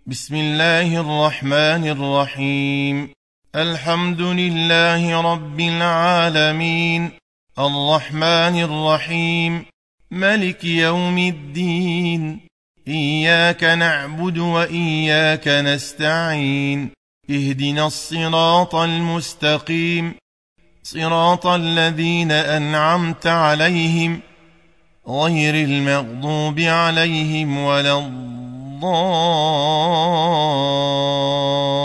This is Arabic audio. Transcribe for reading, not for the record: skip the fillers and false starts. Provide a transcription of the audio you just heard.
بسم الله الرحمن الرحيم. الحمد لله رب العالمين، الرحمن الرحيم، ملك يوم الدين. إياك نعبد وإياك نستعين، اهدنا الصراط المستقيم، صراط الذين أنعمت عليهم غير المغضوب عليهم ولا الضالين.